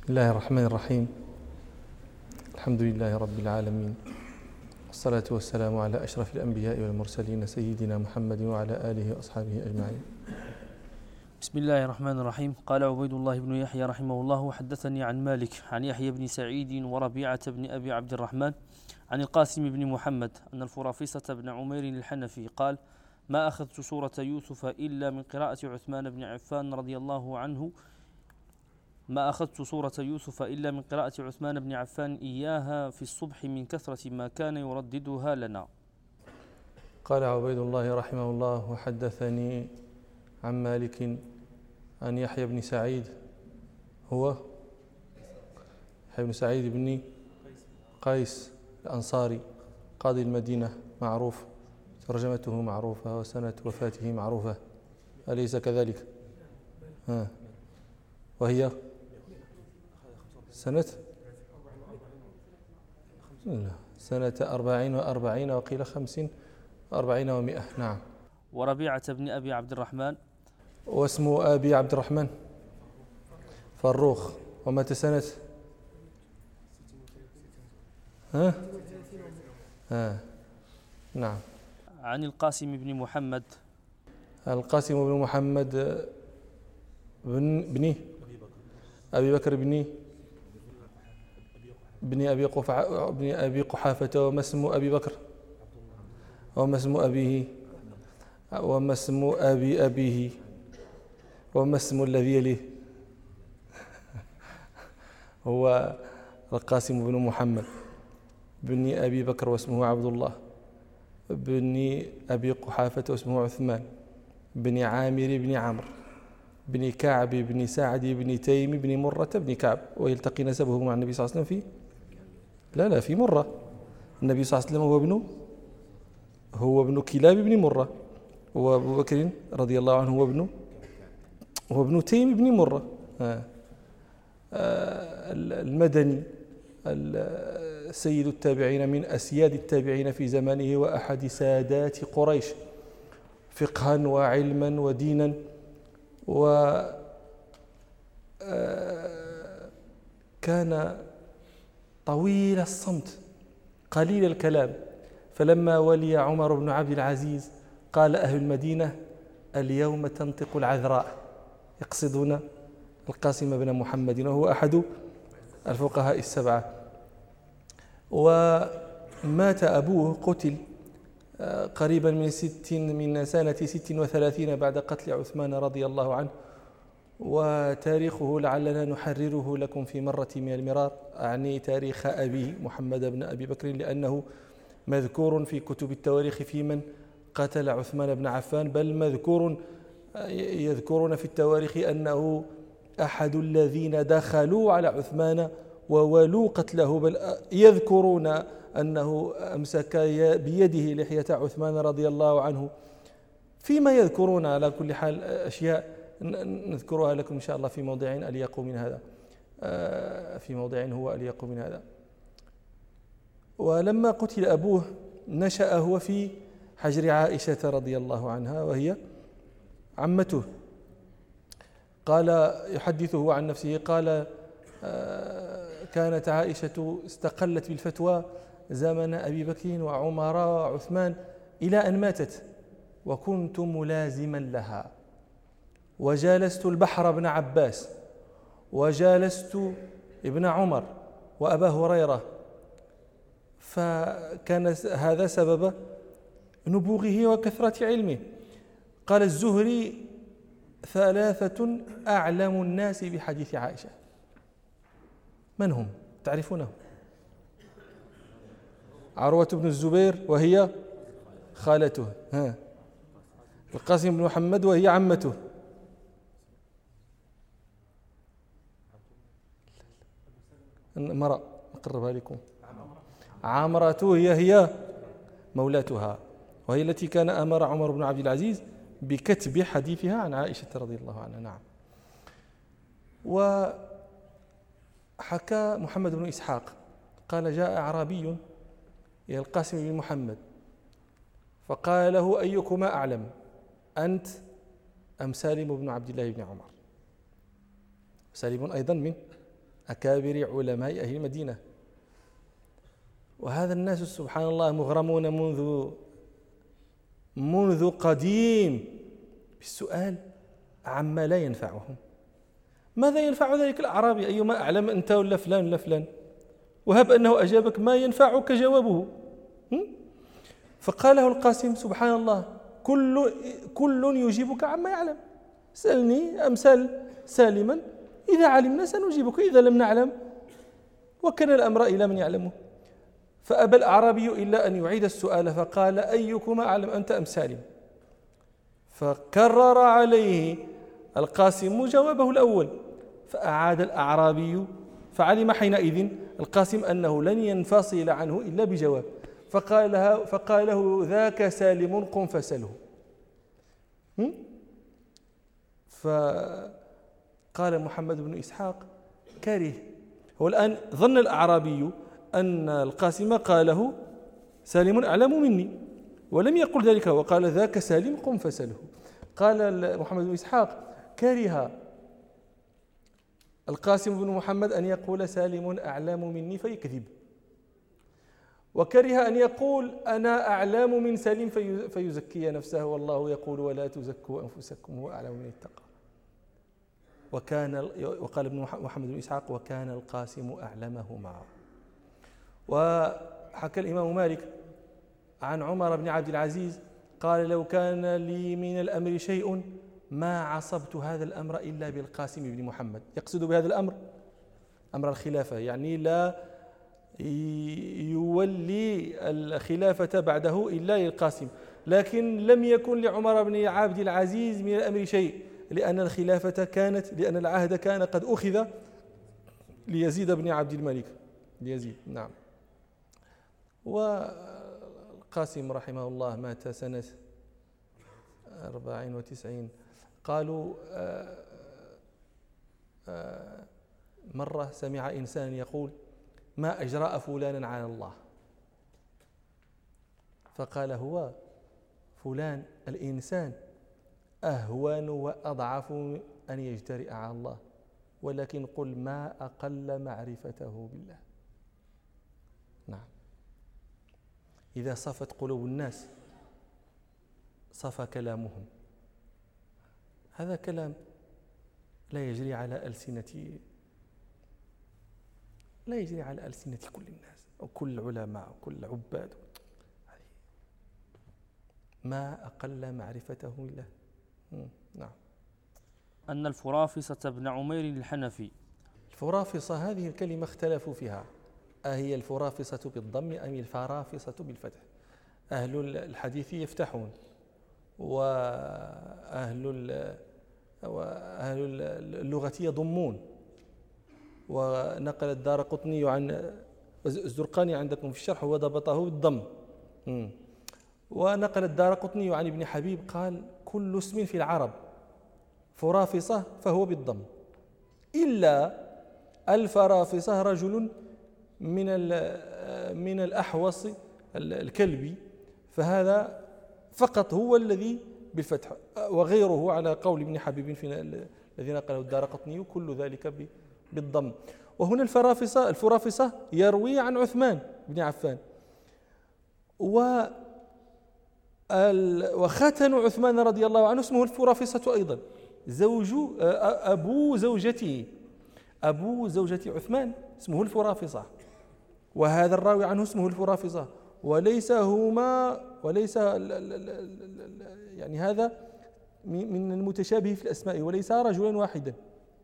بسم الله الرحمن الرحيم. الحمد لله رب العالمين، والصلاة والسلام على أشرف الأنبياء والمرسلين سيدنا محمد وعلى آله وأصحابه أجمعين. بسم الله الرحمن الرحيم. قال عبيد الله بن يحيى رحمه الله: حدثني عن مالك عن يحيى بن سعيد وربيعة بن أبي عبد الرحمن عن القاسم بن محمد أن الفرافصة بن عمير الحنفي قال: ما أخذت سورة يوسف إلا من قراءة عثمان بن عفان رضي الله عنه ما أخذت سورة يوسف إلا من قراءة عثمان بن عفان إياها في الصبح من كثرة ما كان يرددها لنا. قال عبيد الله رحمه الله: وحدثني عن مالك عن يحيى بن سعيد، هو يحيى بن سعيد بن قيس الأنصاري قاضي المدينة معروف، ترجمته معروفة وسنة وفاته معروفة، أليس كذلك؟ وهي سنة 40 وقيل 45 و100. نعم. وربيعة بن أبي عبد الرحمن، واسم أبي عبد الرحمن فروخ، ومات سنة نعم. عن القاسم بن محمد، القاسم بن محمد بن أبي بكر بن أبي قحافة. وما اسم أبي بكر؟ وما اسم أبيه؟ وما اسم أبي أبيه؟ وما اسم الذي يليه؟ هو القاسم بن محمد بن أبي بكر واسمه عبد الله، بن أبي قحافة واسمه عثمان، بن عامر بن عمرو، بن كعب بن سعد بن تيم بن مرة بن كعب. ويلتقي نسبه مع النبي صلى الله عليه وسلم في مرة. النبي صلى الله عليه وسلم هو ابن كلاب بن مرة، وأبو بكر رضي الله عنه هو ابن تيم بن مرة. المدني سيد التابعين من أسياد التابعين في زمانه، وأحد سادات قريش فقها وعلما ودينا، وكان طويل الصمت قليل الكلام. فلما ولي عمر بن عبد العزيز قال أهل المدينة: اليوم تنطق العذراء، يقصدون القاسم بن محمد، وهو أحد الفقهاء السبعة. ومات أبوه، قتل قريبا من سنة 36 بعد قتل عثمان رضي الله عنه. وتاريخه لعلنا نحرره لكم في مرة من المرار، أعني تاريخ أبيه محمد بن أبي بكر، لأنه مذكور في كتب التواريخ في من قتل عثمان بن عفان، بل يذكرون في التواريخ أنه أحد الذين دخلوا على عثمان وولوا قتله، بل يذكرون أنه أمسك بيده لحية عثمان رضي الله عنه. فيما يذكرون على كل حال أشياء نذكرها لكم إن شاء الله في موضع أليق من هذا، هو أليق من هذا. ولما قتل أبوه نشأ هو في حجر عائشة رضي الله عنها، وهي عمته. قال يحدثه عن نفسه، قال: كانت عائشة استقلت بالفتوى زمن أبي بكر وعمر وعثمان إلى أن ماتت، وكنت ملازما لها، وجالست البحر بن عباس، وجالست ابن عمر وأبا هريرة، فكان هذا سبب نبوغه وكثرة علمه. قال الزهري: 3 أعلم الناس بحديث عائشة. من هم؟ تعرفونه؟ عروة بن الزبير وهي خالته، القاسم بن محمد وهي عمته، مرأة أقربها لكم، عامرة هي مولاتها، وهي التي كان أمر عمر بن عبد العزيز بكتب حديثها عن عائشة رضي الله عنها. نعم. وحكى محمد بن إسحاق قال: جاء أعرابي إلى القاسم بن محمد فقال له: أيكما أعلم، أنت أم سالم بن عبد الله بن عمر؟ سالم أيضا من أكابر علماء أهل المدينة. وهذا الناس سبحان الله مغرمون منذ قديم بالسؤال عما لا ينفعهم. ماذا ينفع ذلك الأعرابي؟ أيما أعلم أنت ولا فلان ولا فلان، وهب أنه أجابك ما ينفعك جوابه. فقاله القاسم سبحان الله كل يجيبك عما يعلم. سألني أمثال سالما، إذا علمنا سنجيبك، إذا لم نعلم وكان الأمر إلى من يعلمه. فأبى الأعرابي إلا أن يعيد السؤال فقال أيكما أعلم أنت أم سالم؟ فكرر عليه القاسم جوابه الأول، فأعاد الأعرابي، فعلم حينئذ القاسم أنه لن ينفصل عنه إلا بجواب، فقال له ذاك سالم قم فسله. فقال محمد بن إسحاق كره، هو الآن ظن الأعرابي أن القاسم قاله سالم أعلم مني، ولم يقل ذلك، وقال ذاك سالم قم فسله. قال محمد بن إسحاق كره القاسم بن محمد أن يقول سالم أعلم مني فيكذب، وكره أن يقول أنا أعلم من سالم فيزكي نفسه، والله يقول ولا تزكوا أنفسكم هو أعلم من اتقى. وقال ابن محمد بن إسحاق وكان القاسم أعلمهما. وحكى الإمام مالك عن عمر بن عبد العزيز قال لو كان لي من الأمر شيء ما عصبت هذا الأمر إلا بالقاسم بن محمد. يقصد بهذا الأمر أمر الخلافة، يعني لا يولي الخلافة بعده إلا للقاسم، لكن لم يكن لعمر بن عبد العزيز من الأمر شيء، لأن لأن العهد كان قد أخذ ليزيد بن عبد الملك ليزيد. نعم. والقاسم رحمه الله مات سنة 94. قالوا مرة سمع إنسان يقول ما أجرأ فلانا على الله، فقال هو فلان الإنسان أهون وأضعف أن يجترئ على الله، ولكن قل ما أقل معرفته بالله. نعم. إذا صفت قلوب الناس صفى كلامهم. هذا كلام لا يجري على ألسنة كل الناس أو كل العلماء أو كل العباد. ما أقل معرفته بالله. نعم. أن الفرافصة بن عمير الحنفي. الفرافصة هذه الكلمة اختلفوا فيها، أهي الفرافصة بالضم أم الفرافصة بالفتح؟ أهل الحديث يفتحون، وأهل اللغة يضمون. ونقل الدارقطني عن الزرقاني عندكم في الشرح وضبطه بالضم. ونقل الدارقطني عن ابن حبيب قال كل اسم في العرب فرافصة فهو بالضم، إلا الفرافصة رجل من الأحوص الكلبي، فهذا فقط هو الذي بالفتح، وغيره على قول ابن حبيب في الذي نقله الدارقطني كل ذلك بالضم. وهنا الفرافصة يروي عن عثمان بن عفان. وختن عثمان رضي الله عنه اسمه الفرافصة أيضا، أبو زوجة عثمان اسمه الفرافصة، وهذا الراوي عنه اسمه الفرافصة، وليس يعني هذا من المتشابه في الأسماء، وليس رجلا واحدا.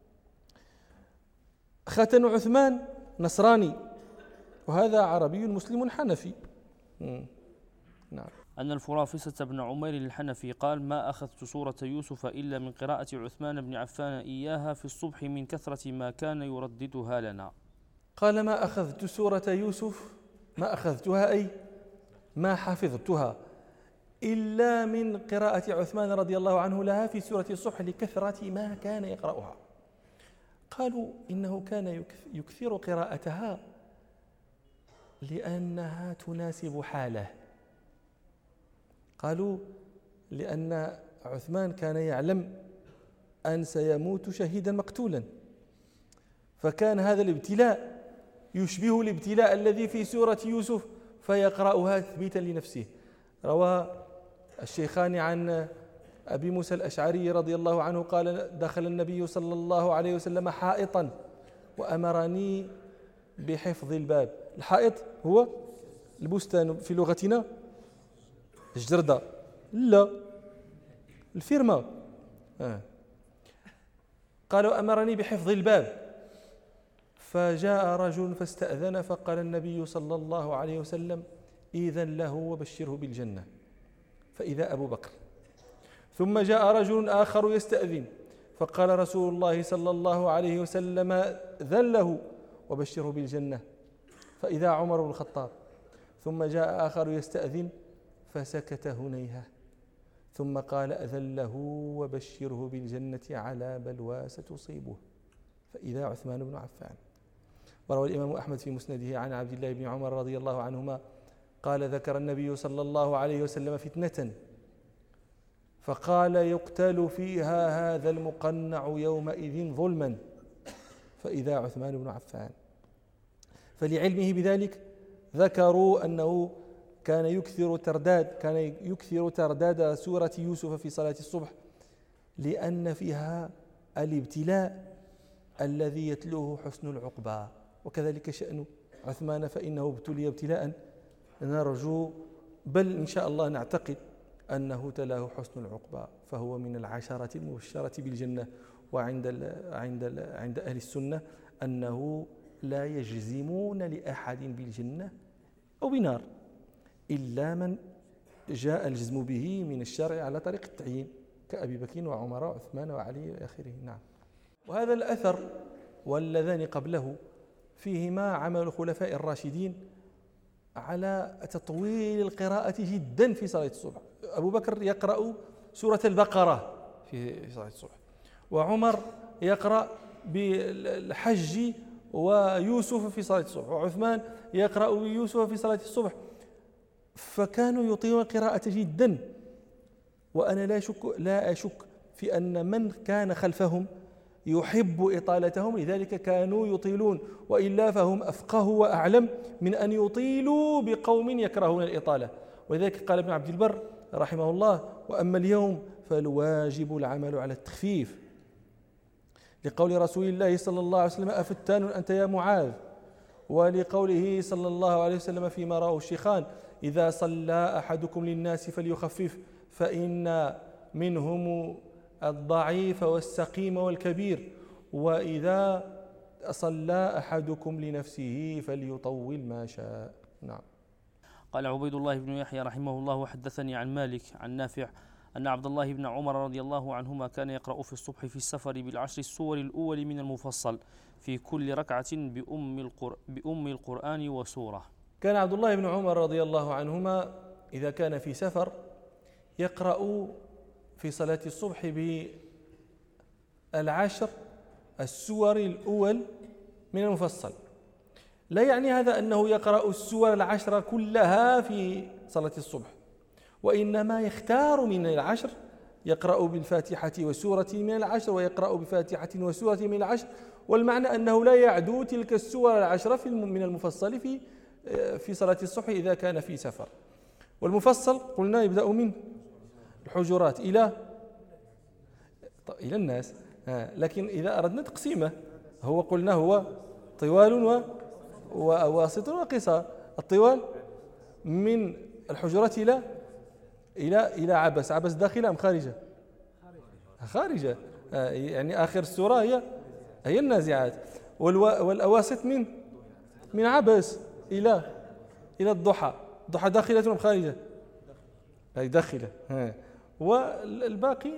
ختن عثمان نصراني، وهذا عربي مسلم حنفي. نعم. أن الفرافصة بن عمير الحنفي قال ما أخذت سورة يوسف إلا من قراءة عثمان بن عفان إياها في الصبح من كثرة ما كان يرددها لنا. قال ما أخذت سورة يوسف، ما أخذتها أي ما حفظتها إلا من قراءة عثمان رضي الله عنه لها في سورة الصبح لكثرة ما كان يقرأها. قالوا إنه كان يكثر قراءتها لأنها تناسب حاله. قالوا لأن عثمان كان يعلم أن سيموت شهيدا مقتولا، فكان هذا الابتلاء يشبه الابتلاء الذي في سورة يوسف فيقرأها تثبيتا لنفسه. روى الشيخان عن أبي موسى الأشعري رضي الله عنه قال: دخل النبي صلى الله عليه وسلم حائطا وأمرني بحفظ الباب. الحائط هو البستان في لغتنا، الجردة، لا الفيرما. قالوا: أمرني بحفظ الباب. فجاء رجل فاستأذن، فقال النبي صلى الله عليه وسلم: إذن له وبشره بالجنة. فإذا أبو بكر. ثم جاء رجل آخر يستأذن، فقال رسول الله صلى الله عليه وسلم: إذن له وبشره بالجنة. فإذا عمر بن الخطاب. ثم جاء آخر يستأذن فسكت هنيهة، ثم قال: أذن له وبشره بالجنة على بلوى ستصيبه. فإذا عثمان بن عفان. وروى الإمام أحمد في مسنده عن عبد الله بن عمر رضي الله عنهما قال: ذكر النبي صلى الله عليه وسلم فتنة فقال: يقتل فيها هذا المقنع يومئذ ظلما. فإذا عثمان بن عفان. فلعلمه بذلك ذكروا أنه كان يكثر ترداد سورة يوسف في صلاة الصبح، لأن فيها الابتلاء الذي يتلوه حسن العقبى. وكذلك شأن عثمان، فإنه ابتلي ابتلاء نرجو بل إن شاء الله نعتقد أنه تلاه حسن العقبى، فهو من العشرة المبشرة بالجنة. عند أهل السنة أنه لا يجزمون لأحد بالجنة أو بنار إلا من جاء الجزم به من الشرع على طريق التعيين، كأبي بكر وعمر وعثمان وعلي إلى آخره. نعم. وهذا الأثر واللذان قبله فيهما عمل الخلفاء الراشدين على تطويل القراءة جدا في صلاة الصبح. أبو بكر يقرأ سورة البقرة في صلاة الصبح، وعمر يقرأ بالحج ويوسف في صلاة الصبح، وعثمان يقرأ بيوسف في صلاة الصبح. فكانوا يطيلون القراءة جدا، وأنا لا أشك في أن من كان خلفهم يحب إطالتهم، لذلك كانوا يطيلون، وإلا فهم أفقه وأعلم من أن يطيلوا بقوم يكرهون الإطالة. ولذلك قال ابن عبد البر رحمه الله: وأما اليوم فالواجب العمل على التخفيف، لقول رسول الله صلى الله عليه وسلم: أفتان أنت يا معاذ، ولقوله صلى الله عليه وسلم فيما رواه الشيخان: إذا صلى أحدكم للناس فليخفف، فإن منهم الضعيف والسقيم والكبير، وإذا صلى أحدكم لنفسه فليطول ما شاء. نعم. قال عبيد الله بن يحيى رحمه الله: وحدثني عن مالك عن نافع أن عبد الله بن عمر رضي الله عنهما كان يقرأ في الصبح في السفر بالعشر السور الأول من المفصل في كل ركعة بأم القرآن وسورة. كان عبد الله بن عمر رضي الله عنهما إذا كان في سفر يقرأ في صلاة الصبح بالعشر السور الأول من المفصل. لا يعني هذا أنه يقرأ السور العشر كلها في صلاة الصبح، وإنما يختار من العشر، يقرأ بالفاتحة وسورة من العشر، ويقرأ بفاتحة وسورة من العشر، والمعنى أنه لا يعدو تلك السور العشرة من المفصل في صلاة الصبح إذا كان في سفر. والمفصل قلنا يبدأ من الحجرات إلى الناس، لكن إذا أردنا تقسيمه هو قلنا هو طوال وواسط وقصار. الطوال من الحجرات إلى عبس داخلة أم خارجة؟ خارجة، يعني آخر السورة هي النازعات. والأواسط من عبس إلى الضحى داخلة أم خارجة؟ أي داخلة. والباقي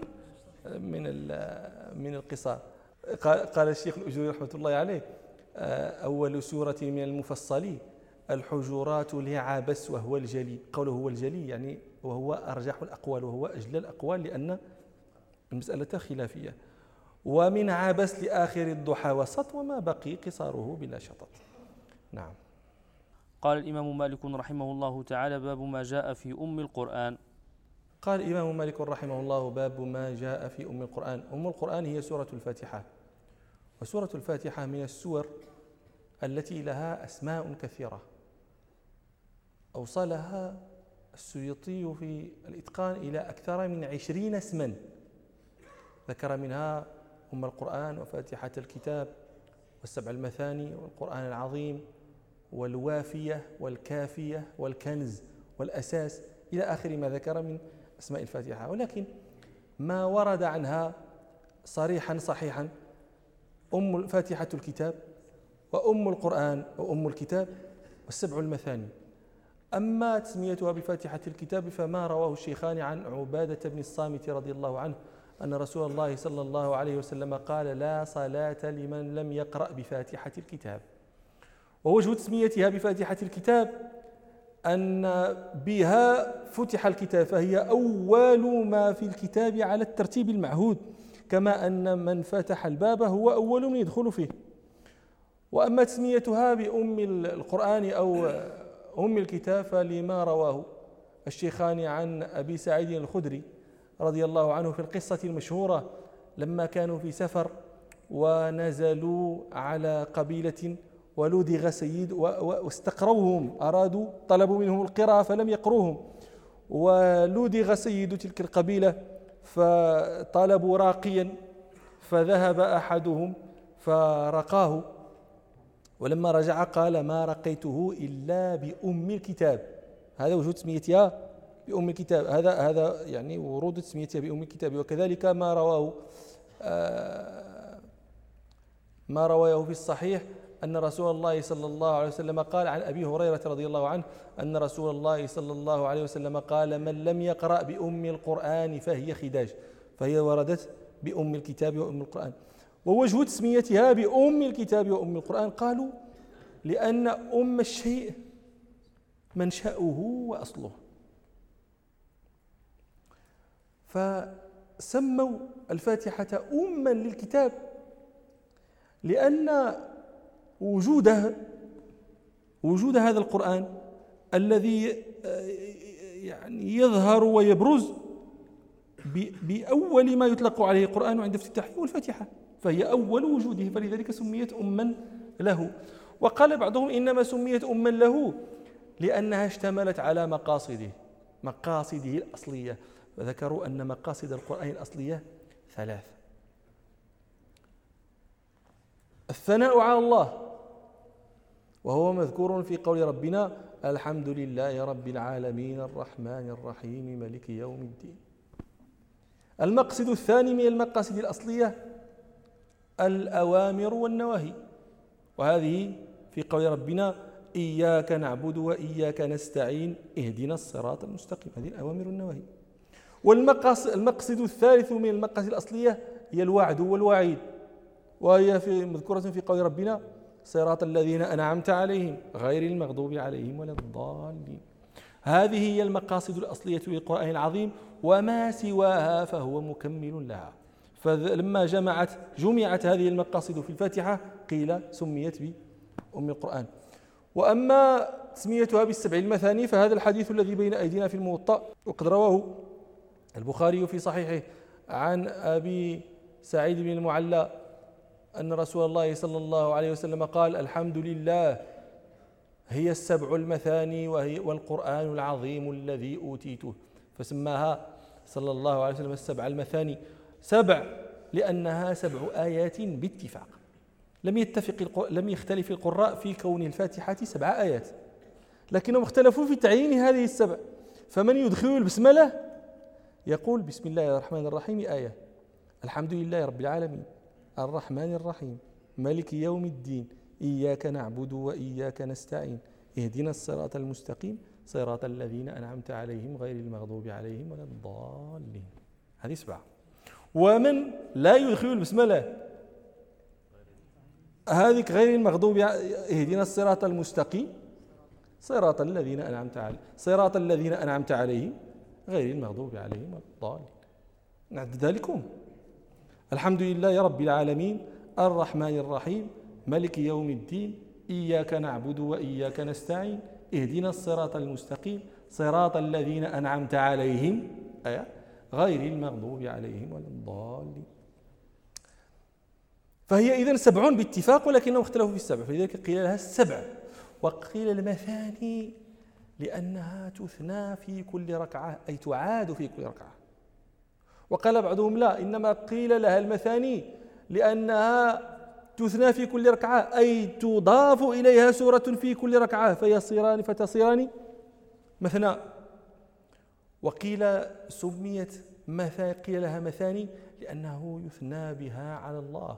من القصار. قال الشيخ الأجوري رحمة الله عليه: أول سورة من المفصل الحجرات لعبس وهو الجلي. قوله هو الجلي يعني وهو أرجح الأقوال وهو أجل الأقوال، لأن المسألة خلافية. ومن عبس لآخر الضحى وسط، وما بقي قصاره بلا شطط. نعم. قال الإمام مالك رحمه الله تعالى: باب ما جاء في أم القرآن. قال الإمام مالك رحمه الله: باب ما جاء في أم القرآن. أم القرآن هي سورة الفاتحة، وسورة الفاتحة من السور التي لها أسماء كثيرة أوصلها السيوطي في الإتقان إلى أكثر من 20 اسما، ذكر منها أم القرآن وفاتحة الكتاب والسبع المثاني والقرآن العظيم والوافية والكافية والكنز والأساس إلى آخر ما ذكر من أسماء الفاتحة. ولكن ما ورد عنها صريحا صحيحا فاتحة الكتاب وأم القرآن وأم الكتاب والسبع المثاني. أما تسميتها بفاتحة الكتاب فما رواه الشيخان عن عبادة بن الصامت رضي الله عنه أن رسول الله صلى الله عليه وسلم قال: لا صلاة لمن لم يقرأ بفاتحة الكتاب. ووجه تسميتها بفاتحة الكتاب أن بها فتح الكتاب، فهي أول ما في الكتاب على الترتيب المعهود، كما أن من فتح الباب هو أول من يدخل فيه. وأما تسميتها بأم القرآن أو أم الكتاب فلما رواه الشيخان عن أبي سعيد الخدري رضي الله عنه في القصة المشهورة لما كانوا في سفر ونزلوا على قبيلة ولدغ سيد واستقروهم، طلبوا منهم القراءة فلم يقروهم، ولدغ سيد تلك القبيلة فطلبوا راقيا، فذهب أحدهم فرقاه، ولما رجع قال: ما رقيته إلا بأم الكتاب. هذا وجود تسميتها بأم الكتاب، هذا يعني ورود تسميتها بأم الكتاب. وكذلك ما رواه في الصحيح أن رسول الله صلى الله عليه وسلم قال عن أبي هريرة رضي الله عنه أن رسول الله صلى الله عليه وسلم قال: من لم يقرأ بأم القرآن فهي خداج، فهي وردت بأم الكتاب وأم القرآن. ووجه تسميتها بأم الكتاب وأم القرآن قالوا لأن أم الشيء منشأه وأصله، فسموا الفاتحة أما للكتاب لأن وجود هذا القرآن الذي يعني يظهر ويبرز بأول ما يطلق عليه القرآن عند افتتاحه والفاتحة، فهي أول وجوده، فلذلك سميت أما له. وقال بعضهم إنما سميت أما له لأنها اشتملت على مقاصده الأصلية، فذكروا أن مقاصد القرآن الأصلية 3: الثناء على الله، وهو مذكور في قول ربنا: الحمد لله رب العالمين الرحمن الرحيم مالك يوم الدين. المقصد الثاني من المقاصد الأصلية الأوامر والنواهي، وهذه في قول ربنا: إياك نعبد وإياك نستعين اهدنا الصراط المستقيم. هذه الأوامر والنواهي. والمقصد الثالث من المقاصد الأصلية هي الوعد والوعيد، وهي مذكورة في قول ربنا: صراط الذين أنعمت عليهم غير المغضوب عليهم ولا الضالين. هذه هي المقاصد الأصلية للقرآن العظيم، وما سواها فهو مكمل لها. فلما جمعت هذه المقاصد في الفاتحة قيل سميت بأم القرآن. وأما تسميتها بالسبع المثاني فهذا الحديث الذي بين أيدينا في الموطأ، وقد رواه البخاري في صحيحه عن أبي سعيد بن المعلى أن رسول الله صلى الله عليه وسلم قال: الحمد لله هي السبع المثاني والقرآن العظيم الذي أوتيته، فسماها صلى الله عليه وسلم السبع المثاني. 7 لأنها 7 آيات باتفاق، لم يختلف القراء في كون الفاتحة 7 آيات، لكنهم اختلفوا في تعيين هذه ال7. فمن يدخل البسملة يقول: بسم الله الرحمن الرحيم آية، الحمد لله رب العالمين الرحمن الرحيم مالك يوم الدين إياك نعبد وإياك نستعين اهدنا الصراط المستقيم صراط الذين أنعمت عليهم غير المغضوب عليهم ولا الضالين. هذه 7. ومن لا يدخل البسملة هذه غير المغضوب اهدنا الصراط المستقيم صراط الذين أنعمت عليهم غير المغضوب عليهم ولا الضالين. نعد ذلكم: الحمد لله رب العالمين الرحمن الرحيم مالك يوم الدين إياك نعبد وإياك نستعين اهدنا الصراط المستقيم صراط الذين أنعمت عليهم غير المغضوب عليهم ولا الضالين. فهي إذن 7 باتفاق، ولكنهم اختلفوا في 7، فلذلك قيل لها 7. وقيل المثاني لأنها تثنى في كل ركعة، أي تعاد في كل ركعة. وقال بعضهم لا، إنما قيل لها المثاني لأنها تثنى في كل ركعة، أي تضاف إليها سورة في كل ركعة فتصيران مثنى. وقيل سميت قيل لها مثاني لأنه يثنى بها على الله.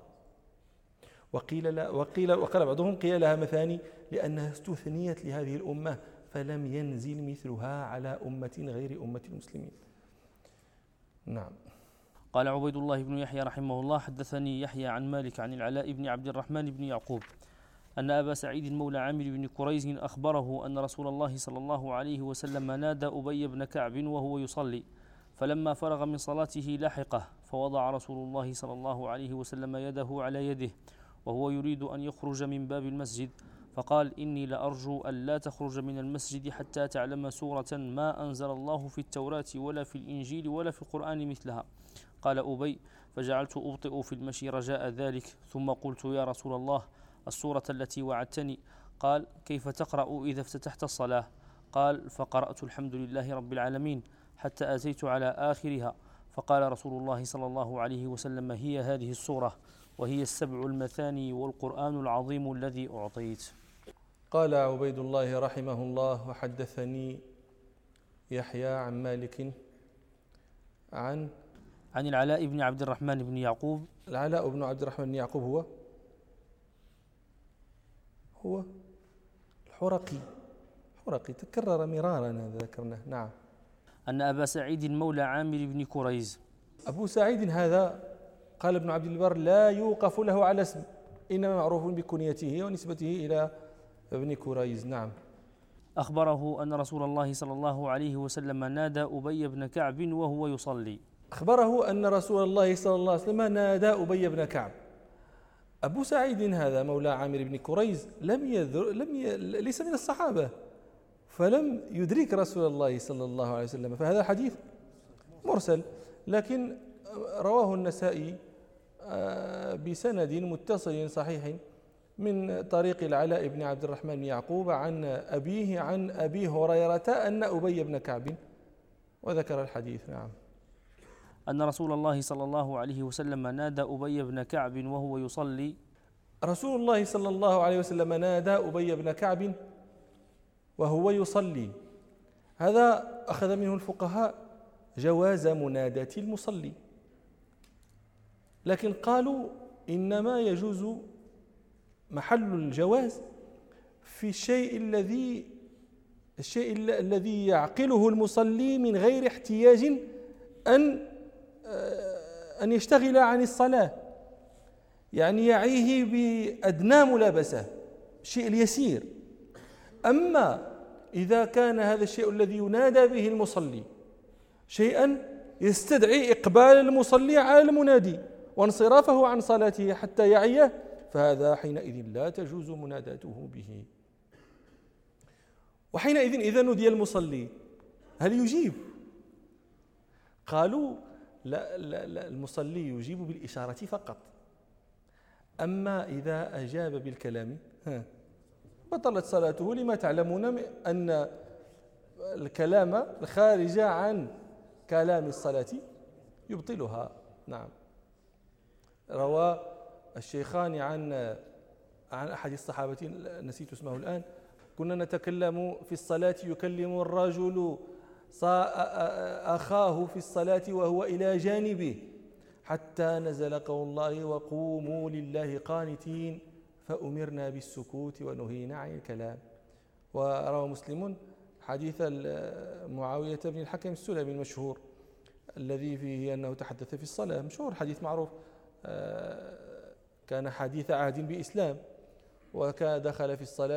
وقال بعضهم قيل لها مثاني لأنها استثنيت لهذه الأمة فلم ينزل مثلها على أمة غير أمة المسلمين. نعم. قال عبيد الله بن يحيى رحمه الله حدثني يحيى عن مالك عن العلاء بن عبد الرحمن بن يعقوب أن أبا سعيد مولى عامر بن كريز أخبره أن رسول الله صلى الله عليه وسلم نادى أبي بن كعب وهو يصلي، فلما فرغ من صلاته لحقه، فوضع رسول الله صلى الله عليه وسلم يده على يده وهو يريد أن يخرج من باب المسجد، فقال: إني لأرجو أن لا تخرج من المسجد حتى تعلم سورة ما أنزل الله في التوراة ولا في الإنجيل ولا في القرآن مثلها. قال أبي: فجعلت أبطئ في المشي رجاء ذلك، ثم قلت: يا رسول الله، السورة التي وعدتني. قال: كيف تقرأ إذا افتتحت الصلاة؟ قال: فقرأت الحمد لله رب العالمين حتى أتيت على آخرها، فقال رسول الله صلى الله عليه وسلم: هي هذه السورة، وهي السبع المثاني والقرآن العظيم الذي أعطيت. قال عبيد الله رحمه الله وحدثني يحيى عن مالك عن العلاء بن عبد الرحمن بن يعقوب. العلاء بن عبد الرحمن بن يعقوب هو الحرقي تكرر مرارا، هذا ذكرناه. نعم. أن أبا سعيد مولى عامر بن كريز. أبو سعيد هذا قال ابن عبد البر لا يوقف له على اسم، إنما معروف بكنيته ونسبته إلى ابن كريز. نعم. أخبره أن رسول الله صلى الله عليه وسلم نادى أبي بن كعب وهو يصلي. أخبره أن رسول الله صلى الله عليه وسلم نادى أبي بن كعب. أبو سعيد هذا مولى عامر بن كريز ليس من الصحابة، فلم يدرك رسول الله صلى الله عليه وسلم، فهذا حديث مرسل، لكن رواه النسائي بسند متصل صحيح من طريق العلاء بن عبد الرحمن بن يعقوب عن أبيه عن أبي هريرة أن أبي بن كعب، وذكر الحديث. نعم. أن رسول الله صلى الله عليه وسلم نادى أبي بن كعب وهو يصلي. رسول الله صلى الله عليه وسلم نادى أبي بن كعب وهو يصلي. هذا أخذ منه الفقهاء جواز مناداة المصلي، لكن قالوا إنما يجوز محل الجواز في الشيء الذي يعقله المصلي من غير احتياج أن يشتغل عن الصلاة، يعني يعيه بأدنى ملابسة، الشيء اليسير. أما إذا كان هذا الشيء الذي ينادى به المصلي شيئا يستدعي إقبال المصلي على المنادي وانصرافه عن صلاته حتى يعيه، فهذا حينئذ لا تجوز مناداته به. وحينئذ إذا نودي المصلي هل يجيب؟ قالوا لا المصلي يجيب بالإشارة فقط، أما إذا أجاب بالكلام بطلت صلاته، لما تعلمون أن الكلام الخارج عن كلام الصلاة يبطلها. نعم. روى الشيخان عن أحد الصحابة نسيت اسمه الآن: كنا نتكلم في الصلاة يكلم الرجل أخاه في الصلاة وهو إلى جانبه حتى نزل قول الله: وقوموا لله قانتين، فأمرنا بالسكوت ونهينا عن الكلام. وروى مسلم حديث معاوية بن الحكم السلمي المشهور الذي فيه أنه تحدث في الصلاة، مشهور، حديث معروف، كان حديث عهد بإسلام، وكان دخل في الصلاة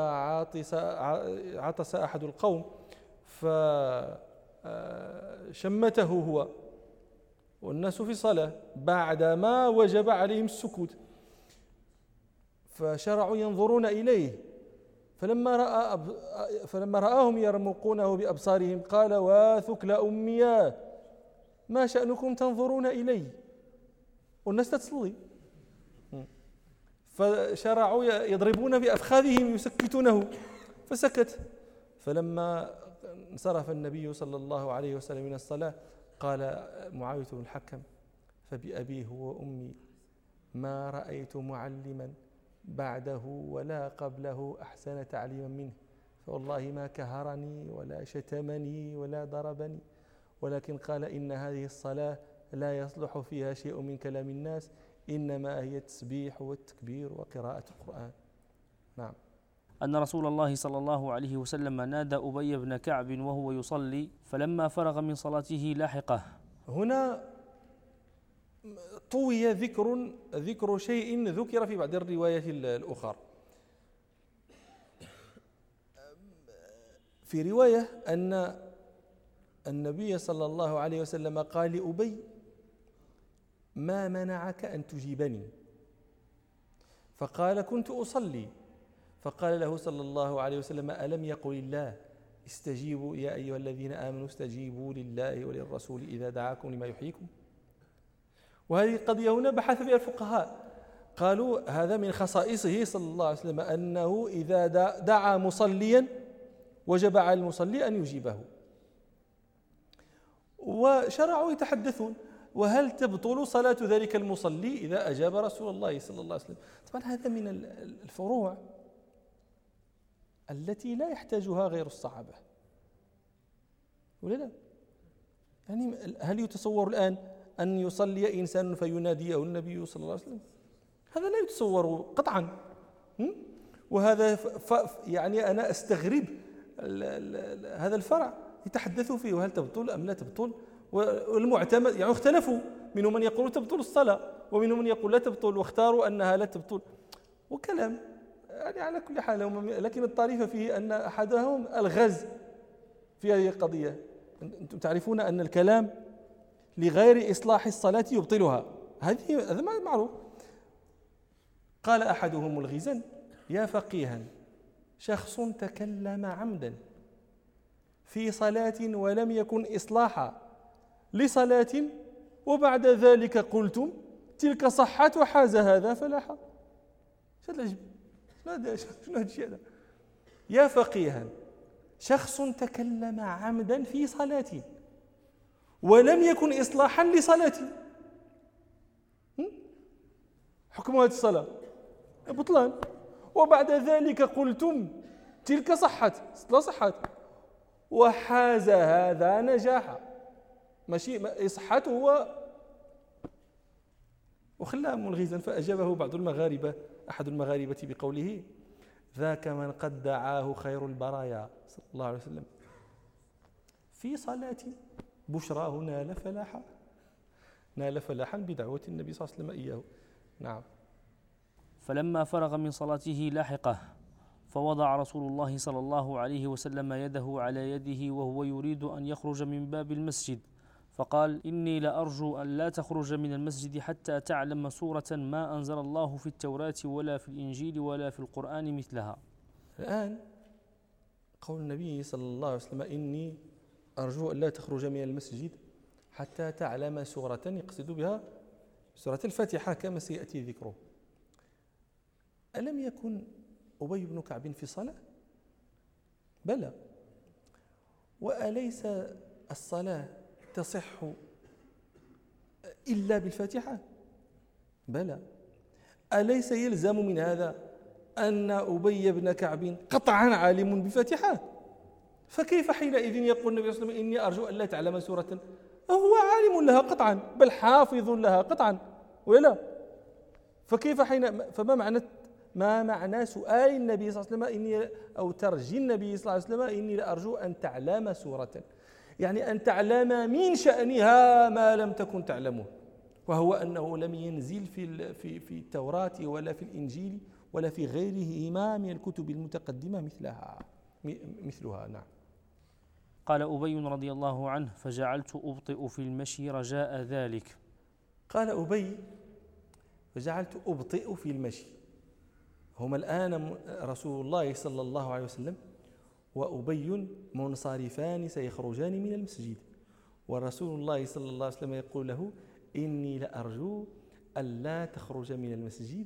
فعطس أحد القوم فشمته هو والناس في صلاة بعدما وجب عليهم السكوت، فشرعوا ينظرون إليه، فلما رآهم يرمقونه بأبصارهم قال: واثكل أمياه، ما شأنكم تنظرون إلي والناس تصلي؟ فشرعوا يضربون بأفخاذهم يسكتونه فسكت. فلما انصرف النبي صلى الله عليه وسلم من الصلاة قال معاوية بن الحكم: فبأبيه وأمي ما رأيت معلما بعده ولا قبله أحسن تعليما منه، فوالله ما كهرني ولا شتمني ولا ضربني، ولكن قال: إن هذه الصلاة لا يصلح فيها شيء من كلام الناس، إنما هي التسبيح والتكبير وقراءة القرآن. نعم. أن رسول الله صلى الله عليه وسلم نادى أبي بن كعب وهو يصلي، فلما فرغ من صلاته لاحقه. هنا طوي ذكر شيء ذكر في بعض الروايات الأخرى. في رواية أن النبي صلى الله عليه وسلم قال لأبي: ما منعك أن تجيبني؟ فقال: كنت أصلي. فقال له صلى الله عليه وسلم: ألم يقل الله: استجيبوا يا أيها الذين آمنوا استجيبوا لله وللرسول إذا دعاكم لما يحييكم. وهذه القضية هنا بحث فيها الفقهاء، قالوا هذا من خصائصه صلى الله عليه وسلم أنه إذا دعا مصليا وجب على المصلي أن يجيبه. وشرعوا يتحدثون: وهل تبطل صلاة ذلك المصلي إذا أجاب رسول الله صلى الله عليه وسلم؟ طبعا هذا من الفروع التي لا يحتاجها غير الصحابة، ولا لا؟ يعني هل يتصور الآن أن يصلي إنسان فيناديه النبي صلى الله عليه وسلم؟ هذا لا يتصور قطعا. وهذا يعني أنا أستغرب هذا الفرع يتحدثوا فيه، وهل تبطل أم لا تبطل؟ والمعتمد يعني اختلفوا، منهم من يقول تبطل الصلاة ومنهم من يقول لا تبطل، واختاروا أنها لا تبطل، وكلام يعني على كل حال. لكن الطريف فيه أن أحدهم الغز في هذه القضية. أنتم تعرفون أن الكلام لغير إصلاح الصلاة يبطلها، هذا معروف. قال أحدهم الغزا: يا فقيها، شخص تكلم عمدا في صلاة ولم يكن إصلاحا لصلاة، وبعد ذلك قلتم تلك صحت وحاز هذا فلاحا. شو العجب؟ شنو هذا الشيء هذا؟ يا فقيها، شخص تكلم عمدا في صلاة ولم يكن إصلاحا لصلاة، حكم هذه الصلاة بطلان، وبعد ذلك قلتم تلك صحت، لا صحت، وحاز هذا نجاحا، ماشي إصحته هو. وخلاه ملغزا، فأجابه بعض المغاربة، أحد المغاربة بقوله: ذاك من قد دعاه خير البرايا صلى الله عليه وسلم في صلاة بشراه نال فلاحا بدعوة النبي صلى الله عليه وسلم إياه. نعم. فلما فرغ من صلاته لاحقه، فوضع رسول الله صلى الله عليه وسلم يده على يده وهو يريد أن يخرج من باب المسجد، فقال: إني لأرجو أن لا تخرج من المسجد حتى تعلم سورة ما أنزل الله في التوراة ولا في الإنجيل ولا في القرآن مثلها. الآن قول النبي صلى الله عليه وسلم: إني أرجو أن لا تخرج من المسجد حتى تعلم سورة، يقصد بها سورة الفاتحة كما سيأتي ذكره. ألم يكن أبي بن كعب في صلاة؟ بلى. وأليس الصلاة تصح إلا بالفاتحة؟ بلى. أليس يلزم من هذا أن أبي بن كعب قطعا عالم بالفاتحة؟ فكيف حينئذ يقول النبي صلى الله عليه وسلم: إني أرجو أن لا تعلم سورة؟ هو عالم لها قطعا، بل حافظ لها قطعا، ولا؟ فكيف ما معنى سؤال النبي صلى الله عليه وسلم أو ترجي النبي صلى الله عليه وسلم: إني لأرجو أن تعلم سورة؟ يعني أن تعلم من شأنها ما لم تكن تعلمه، وهو أنه لم ينزل في التوراة ولا في الإنجيل ولا في غيرهما من الكتب المتقدمة مثلها. نعم. قال أبي رضي الله عنه: فجعلت أبطئ في المشي رجاء ذلك. قال أبي: فجعلت أبطئ في المشي. هما الآن رسول الله صلى الله عليه وسلم وأبي منصرفان سيخرجان من المسجد، ورسول الله صلى الله عليه وسلم يقول له: إني لأرجو ألا تخرج من المسجد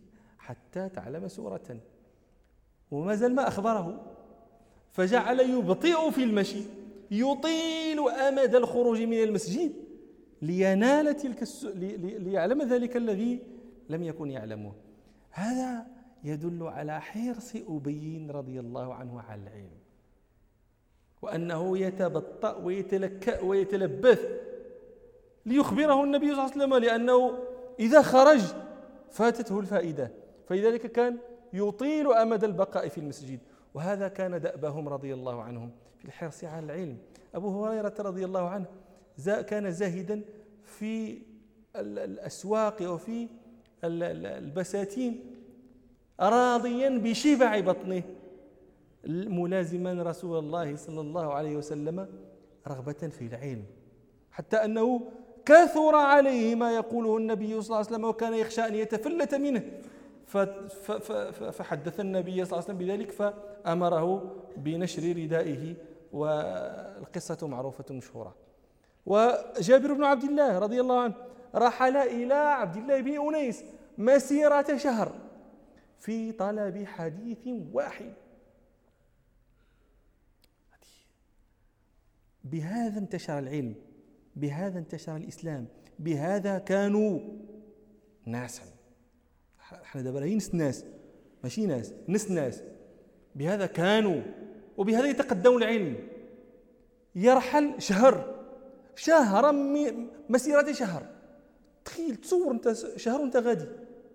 حتى تعلم سورة، وما زال ما أخبره، فجعل يبطئ في المشي، يطيل أمد الخروج من المسجد لينال ليعلم ذلك الذي لم يكن يعلمه. هذا يدل على حرص أبي رضي الله عنه على العلم، وأنه يتبطأ ويتلكأ ويتلبث ليخبره النبي صلى الله عليه وسلم، لأنه إذا خرج فاتته الفائدة، فلذلك كان يطيل أمد البقاء في المسجد. وهذا كان دأبهم رضي الله عنهم في الحرص على العلم. أبو هريرة رضي الله عنه كان زاهدا في الأسواق وفي البساتين، راضيا بشبع بطنه، ملازما رسول الله صلى الله عليه وسلم رغبة في العلم، حتى أنه كثر عليه ما يقوله النبي صلى الله عليه وسلم، وكان يخشى أن يتفلت منه، فحدث النبي صلى الله عليه وسلم بذلك، فأمره بنشر ردائه، والقصة معروفة مشهورة. وجابر بن عبد الله رضي الله عنه رحل إلى عبد الله بن أنيس مسيرة شهر في طلب حديث واحد. بهذا انتشر العلم، بهذا انتشر الإسلام، بهذا كانوا ناسا. احنا دابا راهي ناس ماشي ناس، بهذا كانوا، وبهذا يتقدموا العلم. يرحل شهر مسيرة شهر، تخيل تصور انت شهر وانت غادي،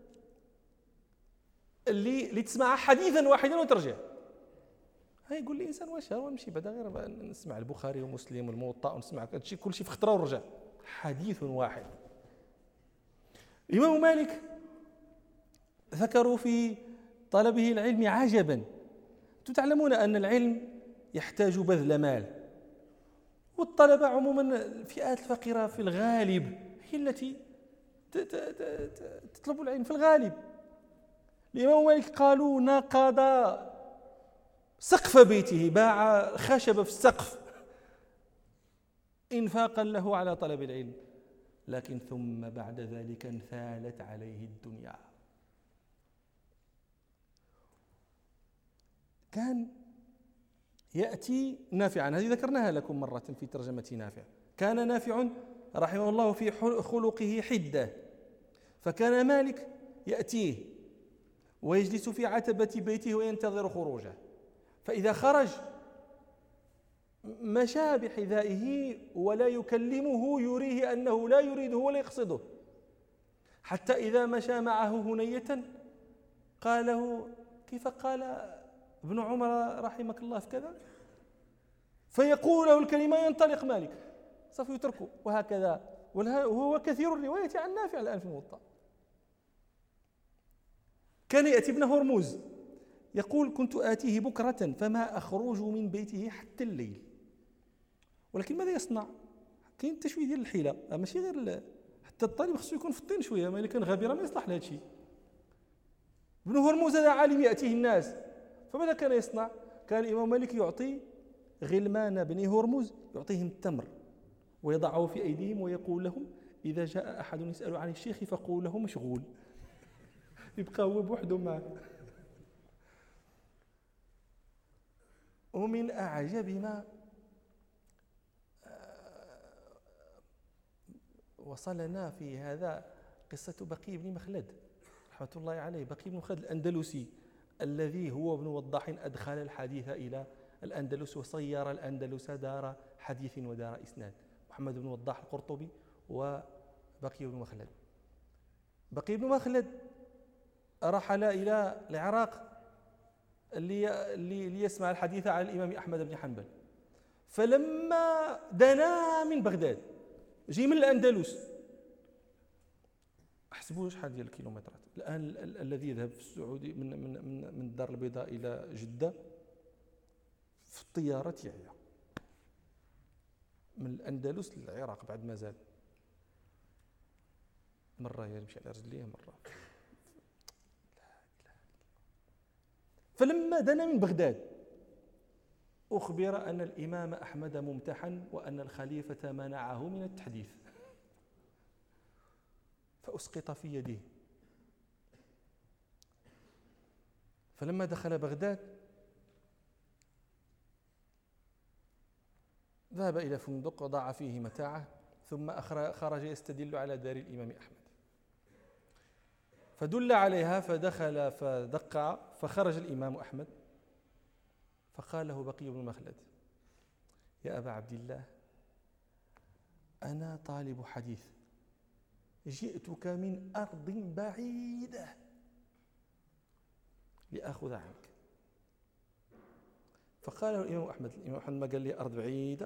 اللي تسمع حديثا واحدا وترجع. هاي يقول لي انسان واش شهر ونمشي بعدا غير نسمع البخاري ومسلم والموطأ ونسمع هادشي كلشي في خطره ونرجع. حديث واحد. الإمام مالك ذكروا في طلبه العلم عجبا. تعلمون أن العلم يحتاج بذل مال، والطلبة عموما الفئات الفقيرة في الغالب هي التي تطلب العلم في الغالب. الإمام مالك قالوا نقض سقف بيته، باع خشب في السقف إنفاقا له على طلب العلم، لكن ثم بعد ذلك انثالت عليه الدنيا. كان يأتي نافعا، هذه ذكرناها لكم مرة في ترجمة نافع. كان نافع رحمه الله في خلقه حدة، فكان مالك يأتيه ويجلس في عتبة بيته وينتظر خروجه، فإذا خرج مشى بحذائه ولا يكلمه، يريه أنه لا يريده ولا يقصده، حتى إذا مشى معه هنية قال له كيف قال ابن عمر رحمك الله في كذا، فيقول له الكلمة ينطلق مالك سوف يتركه. وهكذا، وهو كثير الرواية عن نافع الآن في الموطأ. كان يأتي ابن هرمز يقول كنت آتيه بكرة فما أخرج من بيته حتى الليل، ولكن ماذا يصنع؟ كاين تشويه ديال الحيلة، ماشي غير حتى الطالب خصو يكون في الطين شوية، ما إلا كان غبيرة ما يصلح لهذا الشيء. ابن هرمز هذا عالم يأتيه الناس، فماذا كان يصنع؟ كان الإمام مالك يعطي غلمان بني هرمز، يعطيهم التمر ويضعه في أيديهم ويقول لهم إذا جاء أحد يسأل عن الشيخ فقول له مشغول، يبقى هو بوحده معه. ومن أعجب ما وصلنا في هذا قصة بقي بن مخلد رحمة الله عليه. بقي بن مخلد الأندلسي الذي هو ابن وضاح أدخل الحديث إلى الأندلس وصير الأندلس دار حديث ودار إسناد، محمد بن وضاح القرطبي وبقي بن مخلد. بقي بن مخلد رحل إلى العراق ليسمع الحديث عن الإمام أحمد بن حنبل، فلما دنا من بغداد جي من الأندلس، احسبوا شحال ديال الكيلومترات الآن. الذي يذهب في السعودية من الدار البيضاء إلى جدة في الطيارة يعيا، من الأندلس للعراق بعد ما زاد مرة يمشي على رجليه مرة. فلما دنا من بغداد أخبر أن الإمام أحمد ممتحن وأن الخليفة منعه من التحديث، فأسقط في يده. فلما دخل بغداد ذهب إلى فندق وضاع فيه متاعه، ثم خرج يستدل على دار الإمام أحمد، فدل عليها فدخل فدق، فخرج الإمام أحمد فقال له بقي بن مخلد: يا أبا عبد الله، أنا طالب حديث، جئتك من أرض بعيدة لأخذ عنك. فقال له الإمام أحمد ما قال لي أرض بعيدة،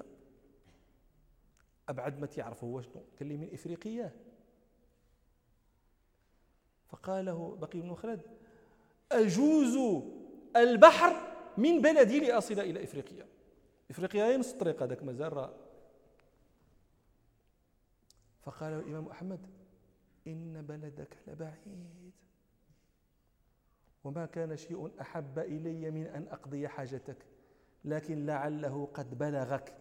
أبعد ما تعرفه هو شنو؟ قال لي من إفريقيا. فقال له بقي بن مخلد: أجوز البحر من بلدي لأصل إلى إفريقيا. إفريقيا هي نص الطريق، هذاك مازال. فقال له الإمام أحمد: إن بلدك لبعيد، وما كان شيء أحب إلي من أن أقضي حاجتك، لكن لعله قد بلغك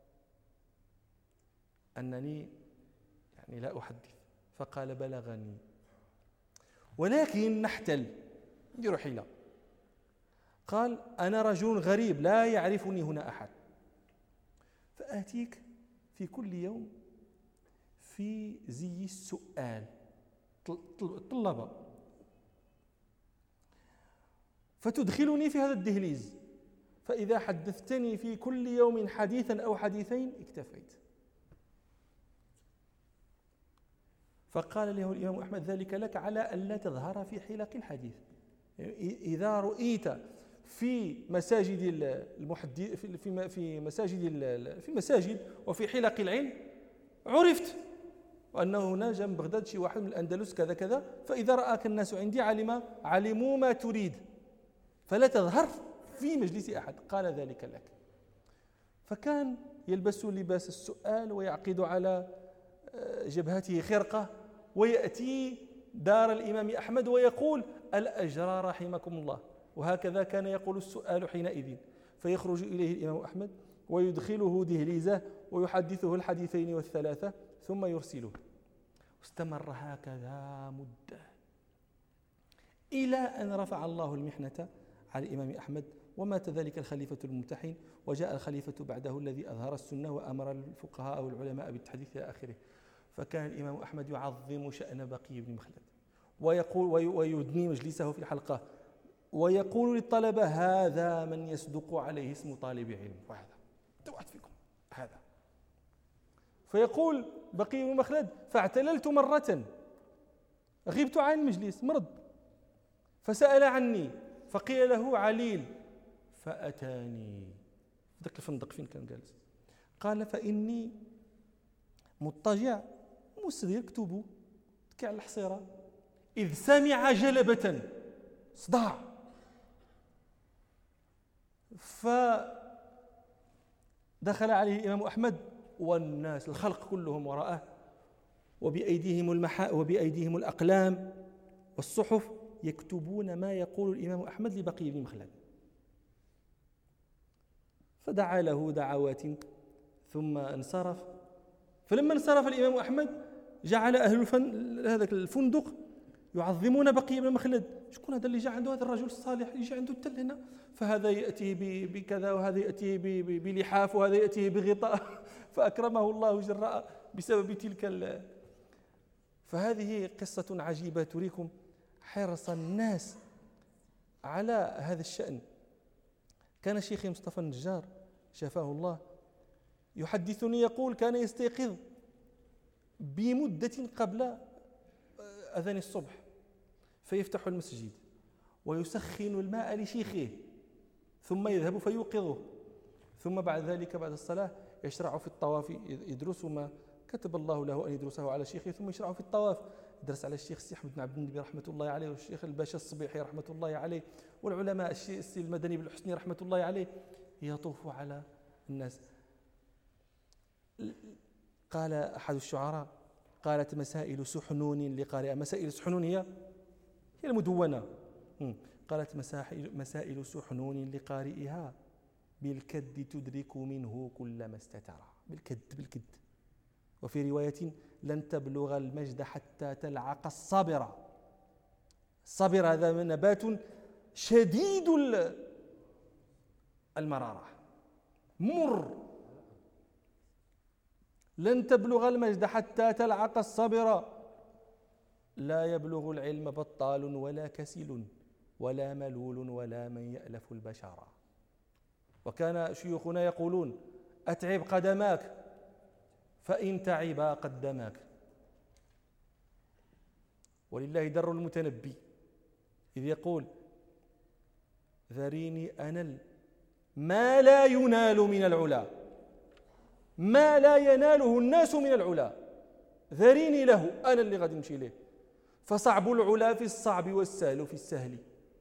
أنني يعني لا أحدث. فقال: بلغني، ولكن نحتل، ندير حيلة. قال: أنا رجل غريب لا يعرفني هنا أحد، فآتيك في كل يوم في زي السؤال طلبة، فتدخلني في هذا الدهليز، فإذا حدثتني في كل يوم حديثا أو حديثين اكتفيت. فقال له الإمام أحمد: ذلك لك على أن لا تظهر في حلق الحديث. إذا رؤيت في مساجد في مساجد وفي حلق العلم عرفت، وأنه هنا جنب بغداد شي واحد من الأندلس كذا كذا، فإذا رآك الناس عندي علموا ما تريد، فلا تظهر في مجلس أحد. قال: ذلك لك. فكان يلبس لباس السؤال ويعقد على جبهته خرقة، ويأتي دار الإمام أحمد ويقول: الأجر رحمكم الله. وهكذا كان يقول السؤال حينئذ. فيخرج إليه الإمام أحمد ويدخله دهليزه ويحدثه الحديثين والثلاثة ثم يرسله. واستمر هكذا مدة إلى أن رفع الله المحنة على الإمام أحمد، ومات ذلك الخليفة الممتحن، وجاء الخليفة بعده الذي أظهر السنة وأمر الفقهاء أو العلماء بالتحديث إلى آخره. فكان الإمام أحمد يعظم شأن بقي بن مخلد، ويقول ويدني مجلسه في الحلقة، ويقول للطلبة: هذا من يصدق عليه اسم طالب علم، وهذا توعد فيكم هذا. فيقول بقي بن مخلد: فاعتللت مرة، غبت عن المجلس، مرض، فسأل عني، فقيل له عليل، فأتاني ذاك الفندق فين كان جالس. قال: فإني مضطجع مسدير كتبه تكع الحصيرة، إذ سمع جلبة، صداع، فدخل عليه الإمام أحمد والناس الخلق كلهم وراءه، وبأيديهم الأقلام والصحف يكتبون ما يقول الإمام أحمد لبقي بن مخلد. فدعا له دعوات ثم انصرف. فلما انصرف الإمام أحمد جعل أهل هذا الفندق يعظمون بقي بن مخلد. شكون هذا اللي جاء عنده هذا الرجل الصالح يجي عنده التل هنا؟ فهذا يأتيه بكذا، وهذا يأتيه بلحاف، وهذا يأتيه بغطاء، فأكرمه الله جراء بسبب تلك فهذه قصة عجيبة تريكم حرص الناس على هذا الشأن. كان شيخي مصطفى النجار شفاه الله يحدثني يقول: كان يستيقظ بمدة قبل أذان الصبح فيفتح المسجد ويسخن الماء لشيخه، ثم يذهب فيوقظه، ثم بعد ذلك بعد الصلاة يشرع في الطواف، يدرس ما كتب الله له أن يدرسه على شيخه، ثم يشرع في الطواف، يدرس على الشيخ السي أحمد بن عبد النبي رحمة الله عليه، والشيخ الباشا الصبيحي رحمة الله عليه، والعلماء السي المدني بالحسني رحمة الله عليه، يطوف على الناس. قال أحد الشعراء: قالت مسائل سحنون لقارئها. مسائل سحنون هي المدونة. قالت: مسائل سحنون لقارئها بالكد تدرك منه كل ما استتر. بالكد. وفي رواية: لن تبلغ المجد حتى تلعق الصبر. الصبر هذا نبات شديد المرارة، مر. لن تبلغ المجد حتى تلعق الصبر، لا يبلغ العلم بطال ولا كسل ولا ملول ولا من يألف البشر. وكان شيوخنا يقولون: أتعب قدماك فإن تعبا قدماك. ولله در المتنبي إذ يقول: ذريني أنل ما لا ينال من العلا، ما لا يناله الناس من العلا، ذريني له، أنا اللي غادي نمشي ليه. فصعب العلا في الصعب والسهل في السهل،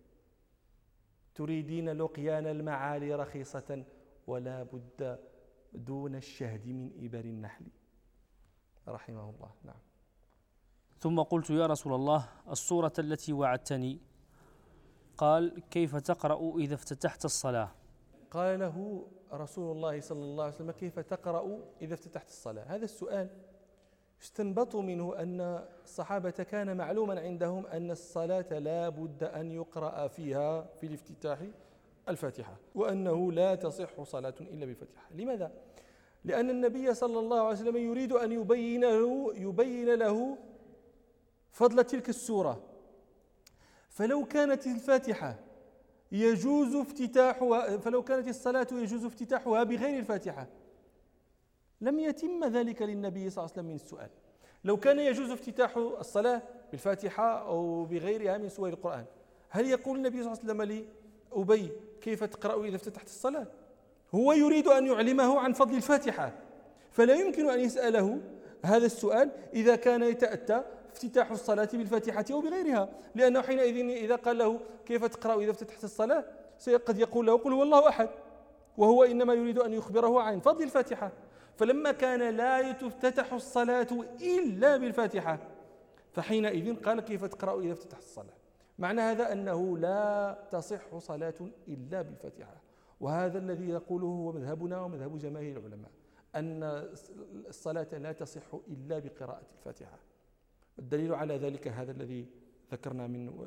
تريدين لقيان المعالي رخيصة ولا بد دون الشهد من إبر النحل. رحمه الله. نعم. ثم قلت: يا رسول الله، السورة التي وعدتني. قال: كيف تقرأ إذا افتتحت الصلاة؟ قال له رسول الله صلى الله عليه وسلم: كيف تقرأ إذا افتتحت الصلاة؟ هذا السؤال استنبطوا منه أن الصحابة كان معلوما عندهم أن الصلاة لا بد أن يقرأ فيها في الافتتاح الفاتحة، وأنه لا تصح صلاة إلا بالفاتحة. لماذا؟ لأن النبي صلى الله عليه وسلم يريد أن يبين له فضل تلك السورة. فلو كانت الفاتحة يجوز افتتاحها، فلو كانت الصلاة يجوز افتتاحها بغير الفاتحة لم يتم ذلك للنبي صلى الله عليه وسلم من السؤال. لو كان يجوز افتتاح الصلاة بالفاتحة أو بغيرها من سور القرآن، هل يقول النبي صلى الله عليه وسلم لأبي: كيف تقرأ إذا افتتحت الصلاة؟ هو يريد أن يعلمه عن فضل الفاتحة، فلا يمكن أن يسأله هذا السؤال إذا كان يتأتى افتتاح الصلاة بالفاتحة أو بغيرها، لأنه حينئذ إذا قال له: كيف تقرأ إذا افتتحت الصلاة؟ قد يقول له: قل هو الله أحد، وهو إنما يريد أن يخبره عن فضل الفاتحة. فلما كان لا تفتتح الصلاة إلا بالفاتحة، فحينئذ قال: كيف تقرأ إذا افتتحت الصلاة؟ معنى هذا أنه لا تصح صلاة إلا بالفاتحة. وهذا الذي يقوله هو مذهبنا ومذهب جماهير العلماء، أن الصلاة لا تصح إلا بقراءة الفاتحة. الدليل على ذلك هذا الذي ذكرنا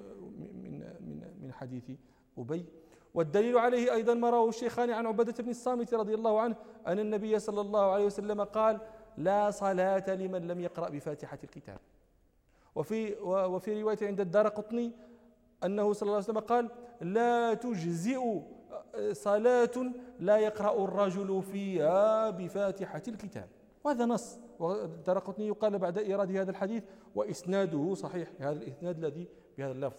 من حديث أبي. والدليل عليه أيضا ما رواه الشيخان عن عبادة بن الصامت رضي الله عنه أن النبي صلى الله عليه وسلم قال: لا صلاة لمن لم يقرأ بفاتحة الكتاب. وفي رواية عند الدارقطني أنه صلى الله عليه وسلم قال: لا تجزئ صلاة لا يقرأ الرجل فيها بفاتحة الكتاب. وهذا نص، والدارقطني يقال بعد إيراد هذا الحديث وإسناده صحيح، هذا الإسناد الذي بهذا اللفظ.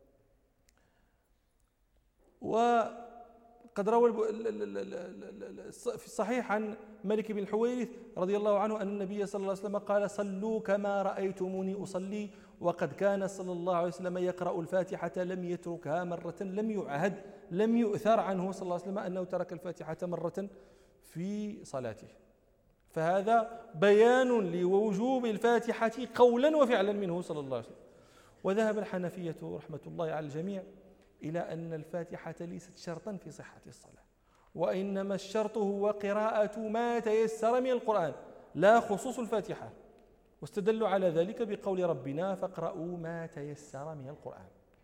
وقد روى في الصحيح عن مالك بن الحويرث رضي الله عنه أن النبي صلى الله عليه وسلم قال: صلوا كما رأيتموني أصلي. وقد كان صلى الله عليه وسلم يقرأ الفاتحة لم يتركها مرة، لم يؤثر عنه صلى الله عليه وسلم أنه ترك الفاتحة مرة في صلاته. فهذا بيان لوجوب الفاتحة قولا وفعلا منه صلى الله عليه وسلم. وذهب الحنفية رحمة الله على الجميع إلى أن الفاتحة ليست شرطا في صحة الصلاة، وإنما الشرط هو قراءة ما تيسر من القرآن لا خصوص الفاتحة. واستدلوا على ذلك بقول ربنا: فاقرأوا ما تيسر من القرآن.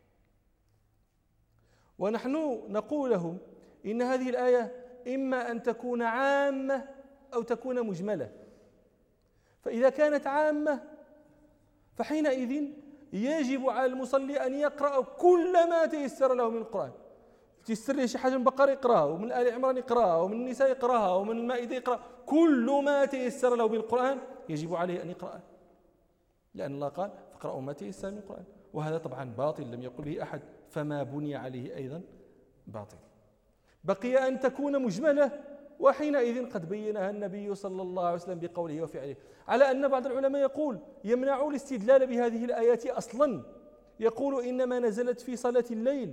ونحن نقول لهم إن هذه الآية إما أن تكون عامة أو تكون مجملة. فإذا كانت عامة فحينئذ يجب على المصلي أن يقرأ كل ما تيسر له من القرآن. تيسر له شي حاجة من البقرة يقرأها، ومن آل عمران يقرأها، ومن النساء يقرأها، ومن المائدة يقرأ، كل ما تيسر له من القرآن يجب عليه أن يقرأه، لأن الله قال: فاقرأوا ما تيسر من القرآن. وهذا طبعا باطل لم يقل به أحد، فما بني عليه أيضا باطل. بقي أن تكون مجملة، وحينئذ قد بينها النبي صلى الله عليه وسلم بقوله وفعله، على أن بعض العلماء يقول يمنع الاستدلال بهذه الآيات أصلا، يقول إنما نزلت في صلاة الليل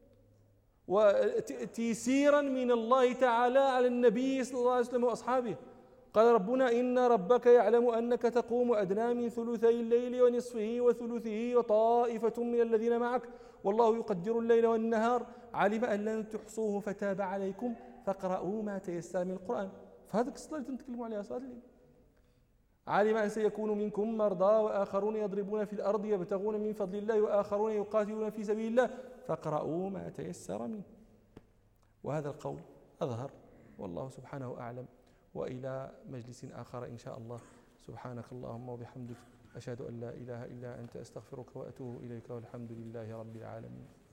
وتيسيرا من الله تعالى على النبي صلى الله عليه وسلم وأصحابه. قال ربنا: إن ربك يعلم أنك تقوم أدنى من ثلثي الليل ونصفه وثلثه وطائفة من الذين معك والله يقدر الليل والنهار علم أن لن تحصوه فتاب عليكم فاقرأوا ما تيسر من القرآن. فهذه الصلاة اللي نتكلموا عليها صلاة الليل. علم أن سيكون منكم مرضى وآخرون يضربون في الأرض يبتغون من فضل الله وآخرون يقاتلون في سبيل الله فاقرؤوا ما تيسر منه. وهذا القول أظهر والله سبحانه أعلم. وإلى مجلس آخر إن شاء الله. سبحانك اللهم وبحمدك، أشهد أن لا إله إلا أنت، أستغفرك وأتوب إليك، والحمد لله رب العالمين.